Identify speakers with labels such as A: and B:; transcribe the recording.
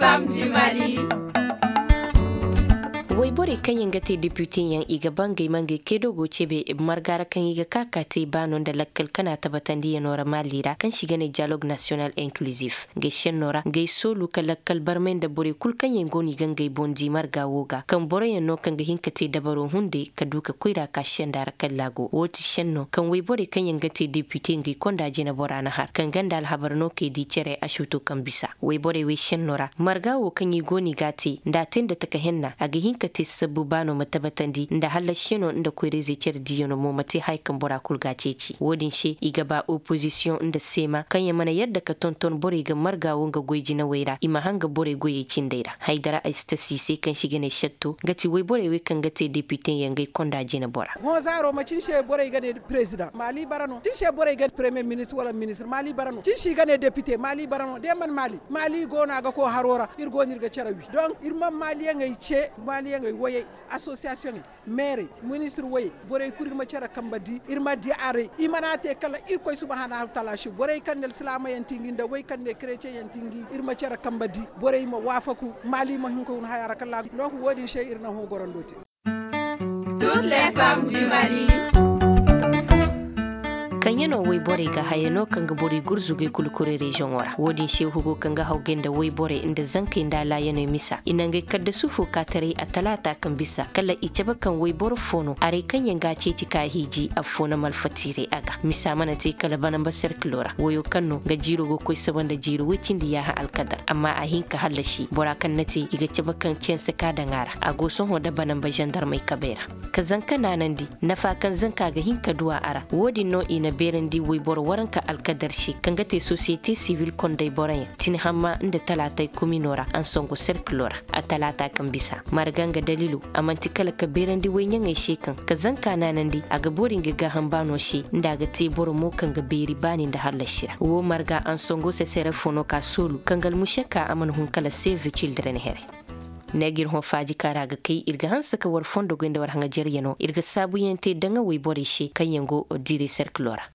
A: femmes du Mali.
B: Wai bore kan yanga te deputy yan iga bangai mange kedo go chebe margara kan iga kakate banon da lakkal kana tabatandi ya nora malira kan shiga ne dialogue national inclusif ge shen nora ge solu ka lakkal barmen da bore kul kan yango ni gangai bondi marga woga kan bore yan no kan ga hinkate dabaro hunde ka duka kuira ka shen da rakal lago woti shen no kan wai bore kan yanga te deputy ngi konda jina borana har kan ganda al habarno ke di cere ashuto kan bisa wai bore we shen nora marga wo kan yi goni gati da tenda taka henna aga hinkate sabu bano matabatandi nda halashino nda kwirezi cer diyono mo mate haikan bora kulgaceci wodin she igaba opposition nda sema kan ya mana yadda ka tonton bore ga marga wonga goyji na waira ima hanga bore goye cindaira haidara aistasi sai kan shige ne shatto gati wai bore we kan gate deputy yangai konda jina bora
C: mo zaro ma cinche bore ga ne president mali barano cinche bore ga premier ministre wala ministre mali barano cinchi ga ne deputy mali barano de man mali gona ga ko harora irgo nirga cerawi donc irma mali ngai ce mali ngai woye association maire ministre woye bore kurir ma cara kambadi irma di are imanate kala irko subhanahu wa ta'ala shi bore kan islam yantingi da way kan chrétien yantingi irma cara kambadi bore ma wafaku mali ma hinko hayara kala donc wodi shay irna ho gorondoti.
A: Toutes les femmes du Mali.
B: kan yano wai bore ga hayano kan ga bore gurzuge kulkure region wara wodin shehu go kan ga haugen da wai bore inda zanka inda la yana misa inange kadda sufu katare a talata kan bisa kala ice bakan wai bor fono are kan yanga ce cika hiji a fona malfatire aga misa mana te kala banan basar klora wayo kanno ga jiro go koi saban da jiro wicin da ya ha alkadar amma a hinka halashi bora kan nace iga ce bakan cen saka da ngara a go son hoda banan ba jandar mai kabera ka zanka nanandi nafa kan zanka ga hinka duwa ara wodin no ina berendi wai bor waranka alkadar shi kan gate société civile kon dai boranya tin hamma inda talata kuminora an songo circulora a talata kan bisa marganga dalilu amanti kala ka berendi wai nyangai shekan ka zanka nanandi aga borin ga hambano shi inda ga te boro mo kan ga beri bani da halashira wo marga an songo se sere fono ka solu kan gal mushaka aman hun kala save children here negir ho faji kara ga kai irga hansa ka war fondo genda war hanga jeryano irga sabu yente danga wai bore shi kan yango dire circulora